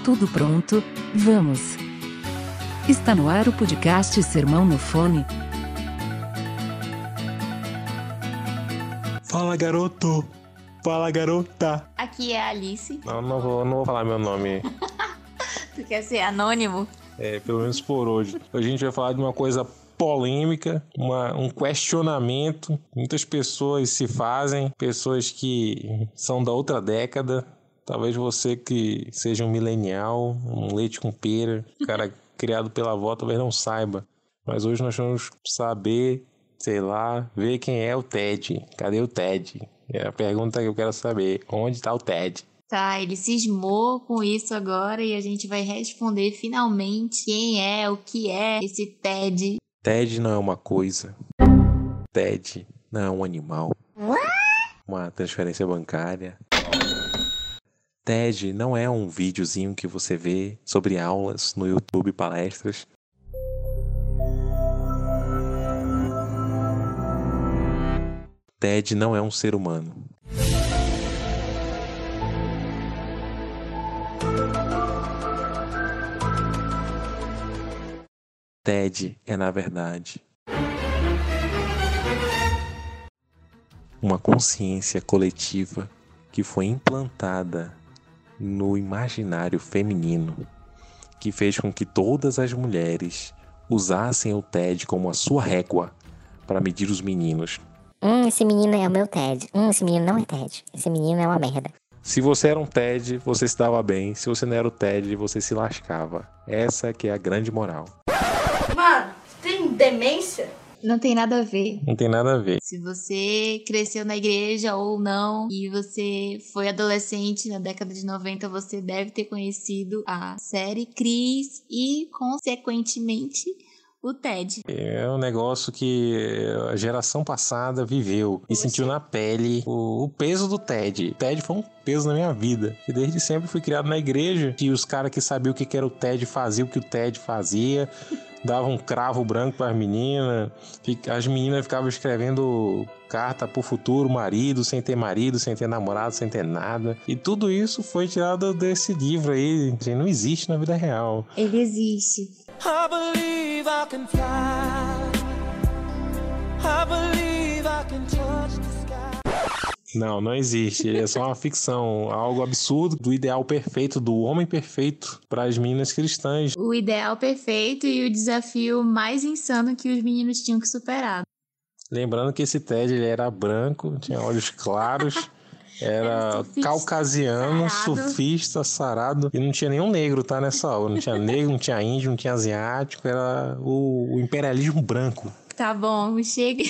Tudo pronto? Vamos! Está no ar o podcast Sermão no Fone. Fala, garoto! Fala, garota! Aqui é a Alice. Não vou falar meu nome. Tu quer ser anônimo? Pelo menos por hoje. Hoje a gente vai falar de uma coisa polêmica, um questionamento. Muitas pessoas se fazem, pessoas que são da outra década. Talvez você que seja um millennial, um leite com pera, cara criado pela avó, talvez não saiba. Mas hoje nós vamos saber, ver quem é o Ted. Cadê o Ted? É a pergunta que eu quero saber. Onde está o Ted? Tá, ele cismou com isso agora e a gente vai responder finalmente quem é, o que é esse Ted. Ted não é uma coisa. Ted não é um animal. Uma transferência bancária. TED não é um videozinho que você vê sobre aulas no YouTube, palestras. TED não é um ser humano. TED é, na verdade, uma consciência coletiva que foi implantada no imaginário feminino, que fez com que todas as mulheres usassem o TED como a sua régua para medir os meninos. Esse menino é o meu TED. Esse menino não é TED. Esse menino é uma merda. Se você era um TED, você se dava bem. Se você não era o TED, você se lascava. Essa que é a grande moral. Mano, tem demência? Não tem nada a ver. Não tem nada a ver. Se você cresceu na igreja ou não e você foi adolescente na década de 90, você deve ter conhecido a série Chris e, consequentemente, o Ted. É um negócio que a geração passada viveu e sentiu na pele o peso do TED. O TED foi um peso na minha vida. E desde sempre fui criado na igreja e os caras que sabiam o que era o TED faziam o que o TED fazia. Dava um cravo branco para as meninas. As meninas ficavam escrevendo carta pro futuro marido, sem ter namorado, sem ter nada. E tudo isso foi tirado desse livro aí. Não existe na vida real. Ele existe. I believe I can fly. I believe I can touch the sky. Não existe. Ele é só uma ficção, algo absurdo do ideal perfeito, do homem perfeito para as meninas cristãs. O ideal perfeito e o desafio mais insano que os meninos tinham que superar. Lembrando que esse Ted ele era branco, tinha olhos claros, era caucasiano, surfista, sarado, e não tinha nenhum negro, tá, nessa obra. Não tinha negro, não tinha índio, não tinha asiático, era o imperialismo branco. Tá bom, chega.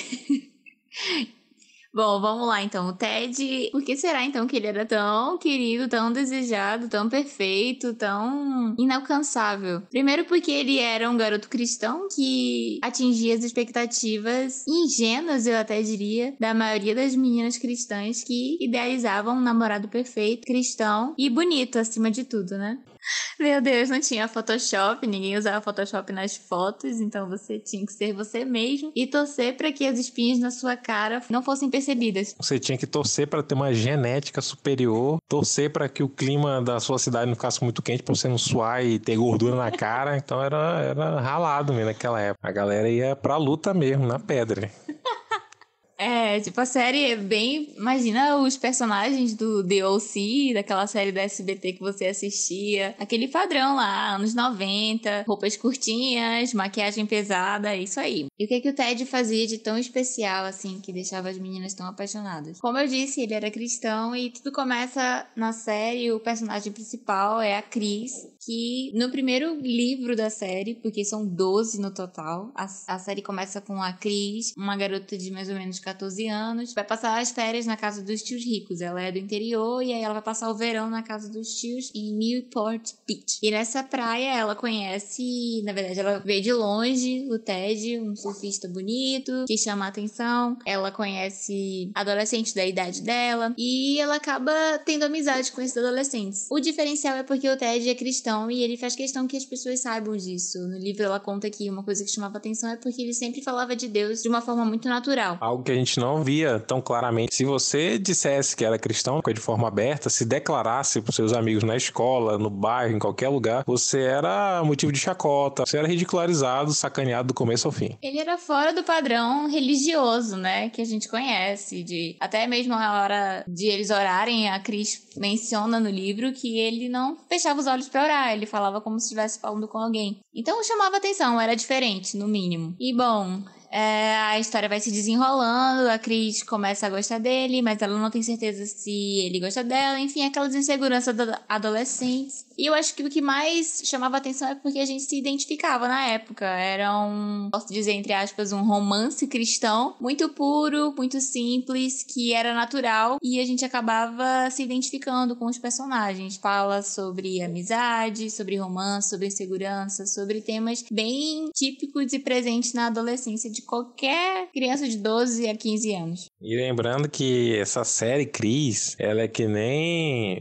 Bom, vamos lá então. O Ted, por que será então que ele era tão querido, tão desejado, tão perfeito, tão inalcançável? Primeiro porque ele era um garoto cristão que atingia as expectativas ingênuas, eu até diria, da maioria das meninas cristãs que idealizavam um namorado perfeito, cristão e bonito acima de tudo, né? Meu Deus, não tinha Photoshop, ninguém usava Photoshop nas fotos, então você tinha que ser você mesmo e torcer para que as espinhas na sua cara não fossem percebidas. Você tinha que torcer para ter uma genética superior, torcer para que o clima da sua cidade não ficasse muito quente para você não suar e ter gordura na cara, então era ralado mesmo naquela época. A galera ia pra luta mesmo, na pedra. A série é bem... Imagina os personagens do The O.C., daquela série da SBT que você assistia. Aquele padrão lá, anos 90, roupas curtinhas, maquiagem pesada, isso aí. E o que o Ted fazia de tão especial, assim, que deixava as meninas tão apaixonadas? Como eu disse, ele era cristão e tudo começa na série. O personagem principal é a Chris, que no primeiro livro da série, porque são 12 no total, a série começa com a Chris, uma garota de mais ou menos 14 anos, vai passar as férias na casa dos tios ricos. Ela é do interior e aí ela vai passar o verão na casa dos tios em Newport Beach. E nessa praia ela conhece, na verdade ela vê de longe o Ted, um surfista bonito, que chama a atenção. Ela conhece adolescentes da idade dela e ela acaba tendo amizade com esses adolescentes. O diferencial é porque o Ted é cristão cristão e ele faz questão que as pessoas saibam disso. No livro ela conta que uma coisa que chamava atenção é porque ele sempre falava de Deus de uma forma muito natural. Algo que a gente não via tão claramente. Se você dissesse que era cristão de forma aberta, se declarasse para seus amigos na escola, no bairro, em qualquer lugar, você era motivo de chacota, você era ridicularizado, sacaneado do começo ao fim. Ele era fora do padrão religioso, né, que a gente conhece, até mesmo a hora de eles orarem, a Cris menciona no livro que ele não fechava os olhos pra orar, ele falava como se estivesse falando com alguém. Então chamava atenção, era diferente, no mínimo. E bom, a história vai se desenrolando, a Cris começa a gostar dele, mas ela não tem certeza se ele gosta dela, enfim, aquelas inseguranças adolescentes. E eu acho que o que mais chamava atenção é porque a gente se identificava na época. Era posso dizer, entre aspas, um romance cristão, muito puro, muito simples, que era natural, e a gente acabava se identificando com os personagens. Fala sobre amizade, sobre romance, sobre insegurança, sobre temas bem típicos e presentes na adolescência de qualquer criança de 12 a 15 anos. E lembrando que essa série Cris, ela é que nem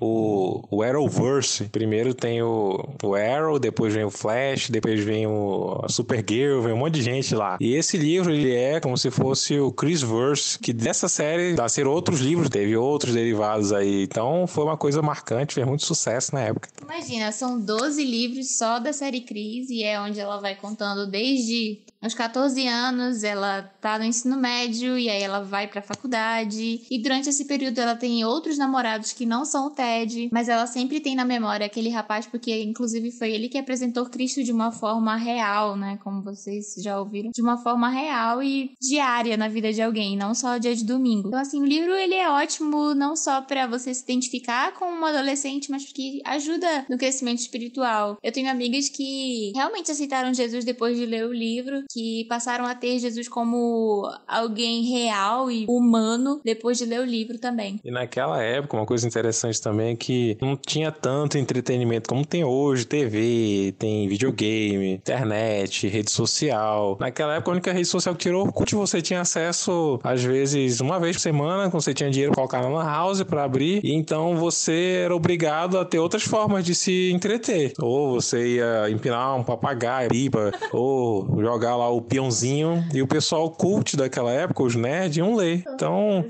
o Arrowverse. Primeiro tem o Arrow, depois vem o Flash, depois vem a Supergirl, vem um monte de gente lá. E esse livro, ele é como se fosse o Chrisverse, que dessa série dá a ser outros livros, teve outros derivados aí. Então foi uma coisa marcante, fez muito sucesso na época. Imagina, são 12 livros só da série Cris e é onde ela vai contando desde aos 14 anos, ela tá no ensino médio e aí ela vai pra faculdade. E durante esse período ela tem outros namorados que não são o Ted, mas ela sempre tem na memória aquele rapaz, porque inclusive foi ele que apresentou Cristo de uma forma real, né? Como vocês já ouviram. De uma forma real e diária na vida de alguém, não só dia de domingo. Então assim, o livro ele é ótimo não só pra você se identificar com uma adolescente, mas que ajuda no crescimento espiritual. Eu tenho amigas que realmente aceitaram Jesus depois de ler o livro, que passaram a ter Jesus como alguém real e humano depois de ler o livro também. E naquela época, uma coisa interessante também é que não tinha tanto entretenimento como tem hoje, TV, tem videogame, internet, rede social. Naquela época, a única rede social que tirou Orkut, você tinha acesso, às vezes, uma vez por semana, quando você tinha dinheiro, colocar na lan house pra abrir, e então você era obrigado a ter outras formas de se entreter. Ou você ia empinar um papagaio, pipa, ou jogar lá o peãozinho, e o pessoal cult daquela época, os nerds, iam ler. Então,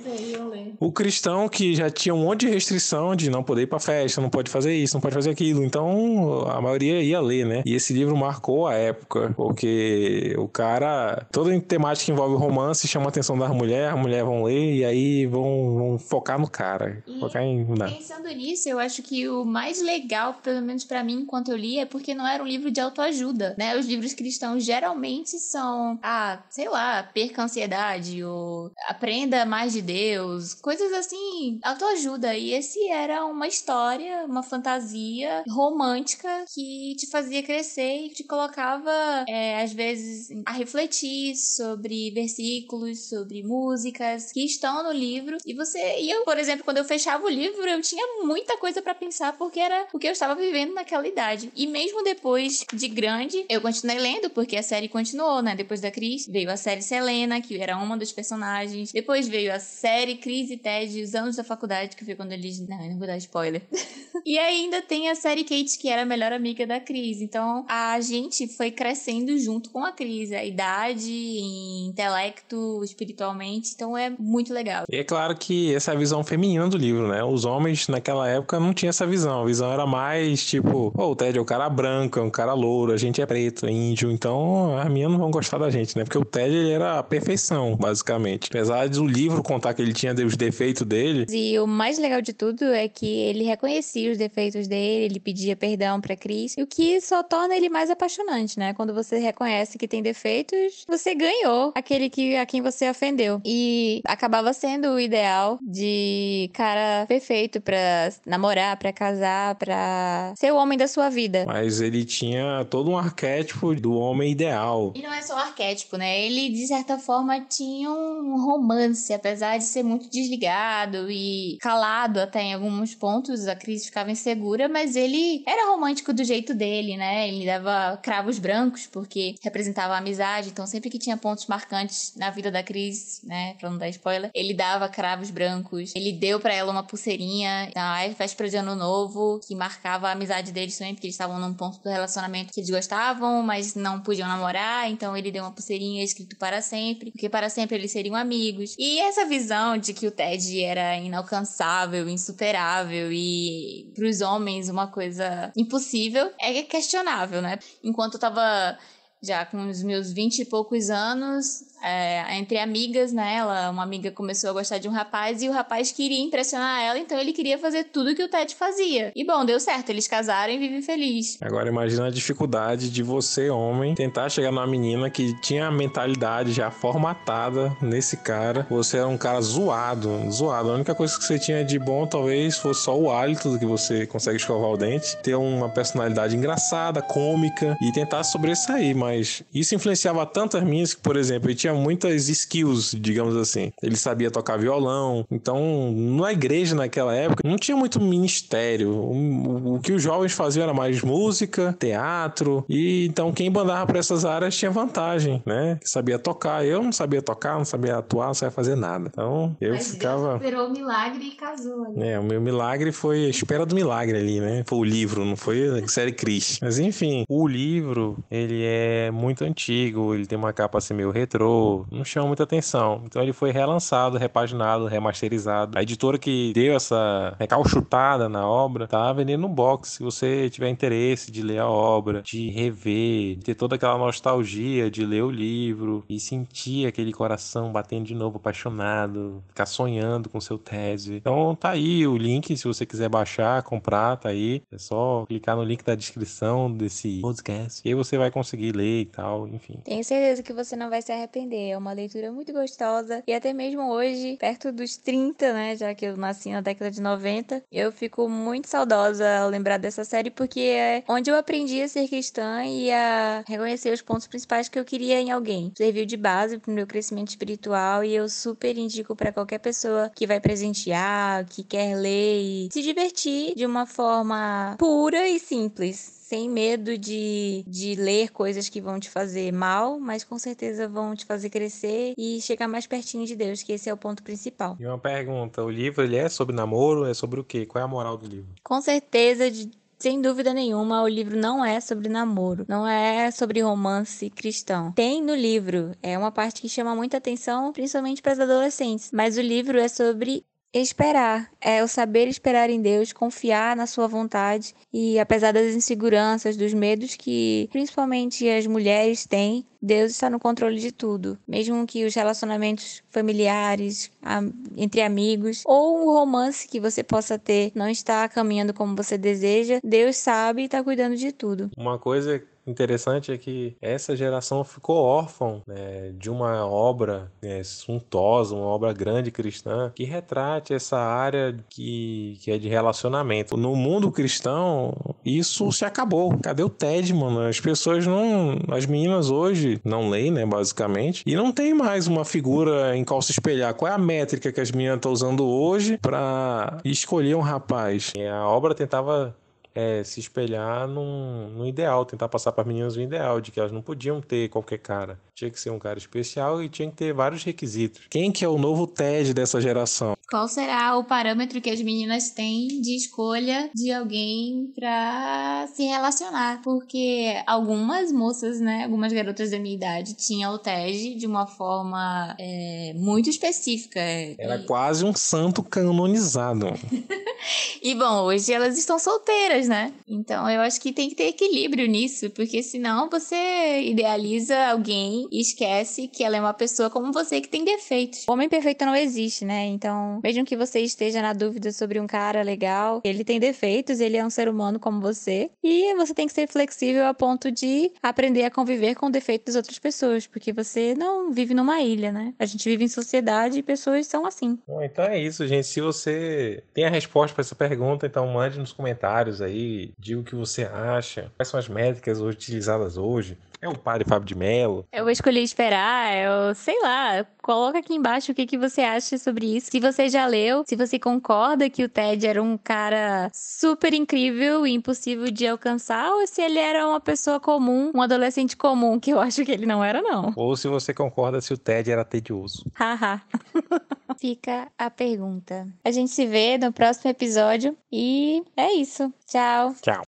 o cristão que já tinha um monte de restrição de não poder ir pra festa, não pode fazer isso, não pode fazer aquilo, então a maioria ia ler, né? E esse livro marcou a época, porque o cara, toda temática que envolve romance chama a atenção das mulheres, as mulheres vão ler e aí vão focar no cara. Focar em... Pensando nisso, eu acho que o mais legal, pelo menos pra mim, enquanto eu li, é porque não era um livro de autoajuda, né? Os livros cristãos geralmente são, sei lá, perca a ansiedade, ou aprenda mais de Deus, coisas assim, autoajuda. E esse era uma história, uma fantasia romântica que te fazia crescer e te colocava, às vezes, a refletir sobre versículos, sobre músicas que estão no livro. E eu, por exemplo, quando eu fechava o livro, eu tinha muita coisa pra pensar, porque era o que eu estava vivendo naquela idade. E mesmo depois de grande, eu continuei lendo, porque a série continuou, né? Depois da Cris, veio a série Selena, que era uma dos personagens. Depois veio a série Cris e Ted, os anos da faculdade, que foi quando eles... Não, eu não vou dar spoiler. E ainda tem a série Kate, que era a melhor amiga da Cris. Então, a gente foi crescendo junto com a Cris. A idade, intelecto, espiritualmente. Então, é muito legal. E é claro que essa é a visão feminina do livro, né? Os homens, naquela época, não tinham essa visão. A visão era mais, tipo... o Ted é um cara branco, é um cara louro, a gente é preto, é índio. Então, as meninas não vão gostar da gente, né? Porque o Ted, ele era a perfeição, basicamente. Apesar do livro contar que ele tinha os defeitos dele... E o mais legal de tudo é que ele reconhecia os defeitos dele, ele pedia perdão pra Cris, e o que só torna ele mais apaixonante, né? Quando você reconhece que tem defeitos, você ganhou aquele a quem você ofendeu. E acabava sendo o ideal de cara perfeito pra namorar, pra casar, pra ser o homem da sua vida. Mas ele tinha todo um arquétipo do homem ideal. E não é só arquétipo, né? Ele, de certa forma, tinha um romance romance, apesar de ser muito desligado e calado até em alguns pontos, a Chris ficava insegura, mas ele era romântico do jeito dele, né? Ele dava cravos brancos porque representava a amizade, então sempre que tinha pontos marcantes na vida da Chris, né, pra não dar spoiler, ele dava cravos brancos. Ele deu pra ela uma pulseirinha na véspera de Ano Novo, que marcava a amizade deles também, porque eles estavam num ponto do relacionamento que eles gostavam, mas não podiam namorar, então ele deu uma pulseirinha escrito para sempre, porque para sempre eles seriam amigos. E essa visão de que o Ted era inalcançável, insuperável e pros homens uma coisa impossível é questionável, né? Enquanto eu tava já com os meus 20 e poucos anos, entre amigas, né? Uma amiga começou a gostar de um rapaz e o rapaz queria impressionar ela, então ele queria fazer tudo que o Ted fazia. E bom, deu certo, eles casaram e vivem felizes. Agora imagina a dificuldade de você, homem, tentar chegar numa menina que tinha a mentalidade já formatada nesse cara. Você era um cara zoado. A única coisa que você tinha de bom talvez fosse só o hálito do que você consegue escovar o dente, ter uma personalidade engraçada, cômica e tentar sobressair, mas isso influenciava tantas minhas que, por exemplo, ele tinha muitas skills, digamos assim. Ele sabia tocar violão, então na igreja naquela época não tinha muito ministério. O que os jovens faziam era mais música, teatro, e então quem bandava para essas áreas tinha vantagem, né? Que sabia tocar. Eu não sabia tocar, não sabia atuar, não sabia fazer nada. Então eu Mas ficava... Deus esperou o milagre e casou ali. O meu milagre foi a espera do milagre ali, né? Foi o livro, não foi a série Chris. Mas enfim, o livro, ele é muito antigo, ele tem uma capa assim meio retrô, não chama muita atenção. Então ele foi relançado, repaginado, remasterizado. A editora que deu essa recalchutada na obra tá vendendo no box. Se você tiver interesse de ler a obra, de rever, de ter toda aquela nostalgia de ler o livro e sentir aquele coração batendo de novo, apaixonado, ficar sonhando com seu Ted. Então tá aí o link, se você quiser baixar, comprar, tá aí. É só clicar no link da descrição desse podcast e aí você vai conseguir ler e tal, enfim. Tenho certeza que você não vai se arrepender. É uma leitura muito gostosa. E até mesmo hoje, perto dos 30, né? Já que eu nasci na década de 90, eu fico muito saudosa ao lembrar dessa série, porque é onde eu aprendi a ser cristã e a reconhecer os pontos principais que eu queria em alguém. Serviu de base pro meu crescimento espiritual e eu super indico para qualquer pessoa que vai presentear, que quer ler e se divertir de uma forma pura e simples. Sem medo de ler coisas que vão te fazer mal, mas com certeza vão te fazer crescer e chegar mais pertinho de Deus, que esse é o ponto principal. E uma pergunta, o livro ele é sobre namoro? É sobre o quê? Qual é a moral do livro? Com certeza, sem dúvida nenhuma, o livro não é sobre namoro, não é sobre romance cristão. Tem no livro, é uma parte que chama muita atenção, principalmente para os adolescentes, mas o livro é sobre esperar, é o saber esperar em Deus, confiar na sua vontade e apesar das inseguranças, dos medos que principalmente as mulheres têm, Deus está no controle de tudo. Mesmo que os relacionamentos familiares, entre amigos ou um romance que você possa ter não está caminhando como você deseja, Deus sabe e está cuidando de tudo. Uma coisa interessante é que essa geração ficou órfã, né, de uma obra suntuosa, uma obra grande cristã que retrate essa área que é de relacionamento. No mundo cristão, isso se acabou. Cadê o Ted, mano? As pessoas não... As meninas hoje não leem, né, basicamente, e não tem mais uma figura em qual se espelhar. Qual é a métrica que as meninas estão usando hoje para escolher um rapaz? E a obra tentava se espelhar num ideal, tentar passar para as meninas o ideal, de que elas não podiam ter qualquer cara. Tinha que ser um cara especial e tinha que ter vários requisitos. Quem que é o novo Ted dessa geração? Qual será o parâmetro que as meninas têm de escolha de alguém pra se relacionar? Porque algumas moças, né, algumas garotas da minha idade tinham o Ted de uma forma muito específica. Era quase um santo canonizado. E bom, hoje elas estão solteiras, né? Então eu acho que tem que ter equilíbrio nisso, porque senão você idealiza alguém e esquece que ela é uma pessoa como você que tem defeitos. O homem perfeito não existe, né? Então, mesmo que você esteja na dúvida sobre um cara legal, ele tem defeitos, ele é um ser humano como você, e você tem que ser flexível a ponto de aprender a conviver com o defeito das outras pessoas, porque você não vive numa ilha, né? A gente vive em sociedade e pessoas são assim. Bom, então é isso, gente. Se você tem a resposta para essa pergunta, então mande nos comentários aí, diga o que você acha, quais são as métricas utilizadas hoje. É o padre Fábio de Mello. Eu vou escolher esperar, eu sei lá, coloca aqui embaixo o que você acha sobre isso. Se você já leu, se você concorda que o Ted era um cara super incrível e impossível de alcançar, ou se ele era uma pessoa comum, um adolescente comum, que eu acho que ele não era, não. Ou se você concorda se o Ted era tedioso. Haha. Fica a pergunta. A gente se vê no próximo episódio e é isso. Tchau. Tchau.